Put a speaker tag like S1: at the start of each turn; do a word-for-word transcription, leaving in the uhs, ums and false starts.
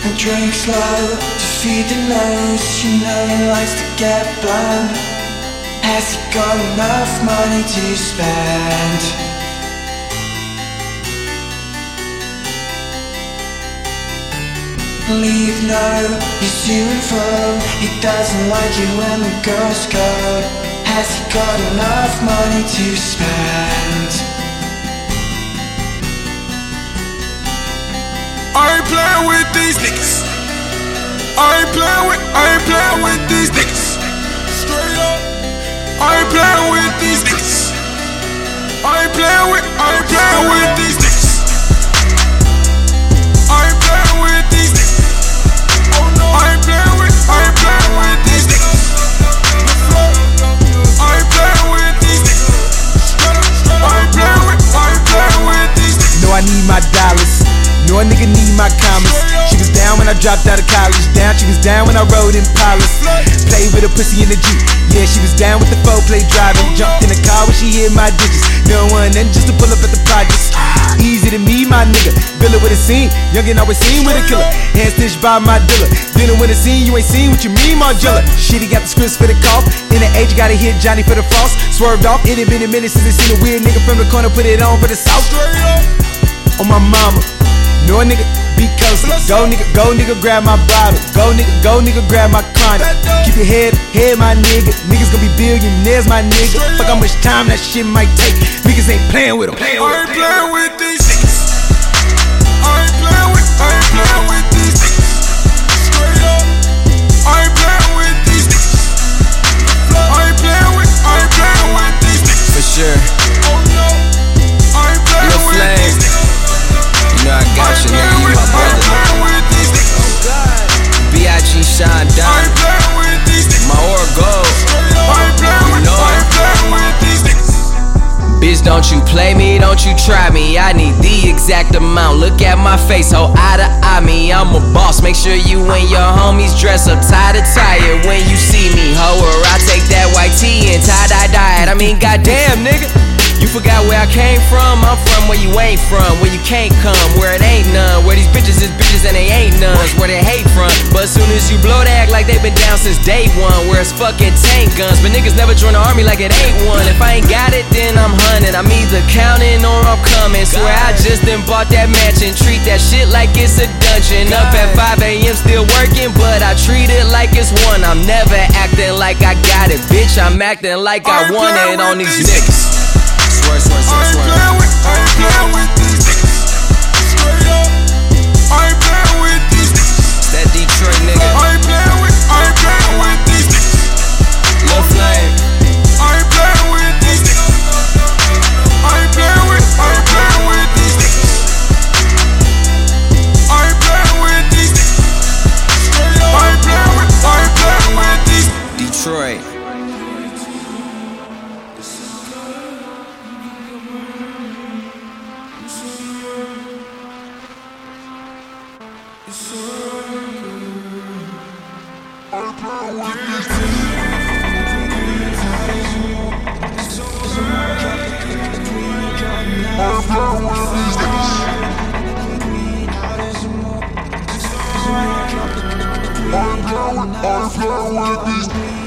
S1: and drink slow to feed the nose. You know he likes to get blown. Has he got enough money to spend? Leave no, he's to and fro. He doesn't like it when the girls go. Has he got enough money to spend?
S2: I ain't playing with these niggas. I ain't playing with, I ain't playing with these niggas. Straight up. I ain't playing with these niggas. I ain't playing with, I ain't playing with these niggas. I ain't playing with these niggas. Oh no. I ain't playing with, I ain't playing with these niggas. I ain't playing with these niggas. I ain't playing with, I ain't playing with these niggas.
S3: Know I need my dollars. Know a nigga need my comments. She was down when I dropped out of college. Down, she was down when I rode in Impalas. Played with a pussy in the Jeep. Yeah, she was down with the four play driving. Jumped in the car when she hit my digits. No one then just to pull up at the projects. Easy to me, my nigga. Villa with a scene. Youngin' always seen with a killer. Hand stitched by my dealer. Dinner with a scene, you ain't seen what you mean, Margella. Shit, he got the scripts for the cough. In the age, gotta hit Johnny for the frost. Swerved off. It had been a minute since they seen a weird nigga from the corner. Put it on for the south. On my mama. No nigga, be coastin'. Go nigga, go nigga, grab my bottle. Go nigga, go nigga, grab my condom. Keep your head, head my nigga. Niggas gon' be billionaires, my nigga. Fuck how much time that shit might take. Niggas ain't playin' with them.
S2: I ain't playin' with these niggas. I ain't playin' with, I ain't playin' with these niggas. Straight up. I ain't playin' with these niggas. I ain't playin' with, I ain't playin' with these niggas.
S4: For sure.
S2: Oh no. I ain't playin' with these niggas.
S4: You know I got you, nigga, you my brother. B I G Sean Don, my aura gold. You know it. Bitch, don't you play me, don't you try me. I need the exact amount. Look at my face, ho, eye to eye me. I'm a boss, make sure you and your homies dress up tie to tie when you see me, ho. Or I take that white tee and tie-dye dye it. I mean, goddamn, nigga. You forgot where I came from? I'm from where you ain't from, where you can't come, where it ain't none, where these bitches is bitches and they ain't nuns, where they hate from. But as soon as you blow, they act like they been down since day one, where it's fucking tank guns. But niggas never join the army like it ain't one. If I ain't got it, then I'm hunting. I'm either counting or I'm coming. Swear I just done bought that mansion. Treat that shit like it's a dungeon. Up at five A M still working, but I treat it like it's one. I'm never acting like I got it, bitch. I'm acting like I want it on these niggas. Swear, swear, swear,
S2: I ain't
S4: swear.
S2: playin' with, I ain't playin' with these niggas. Straight up. I ain't playin' with these niggas.
S4: That Detroit nigga.
S2: I ain't playin' with, I ain't playin' with these niggas.
S4: Lil Flame.
S2: I ain't playin' with these niggas. I ain't playin' with, I ain't playin' with these niggas. I ain't playin' with these niggas. Straight up. I ain't playin' with, I ain't playin' with these.
S4: Detroit.
S2: I'm down with these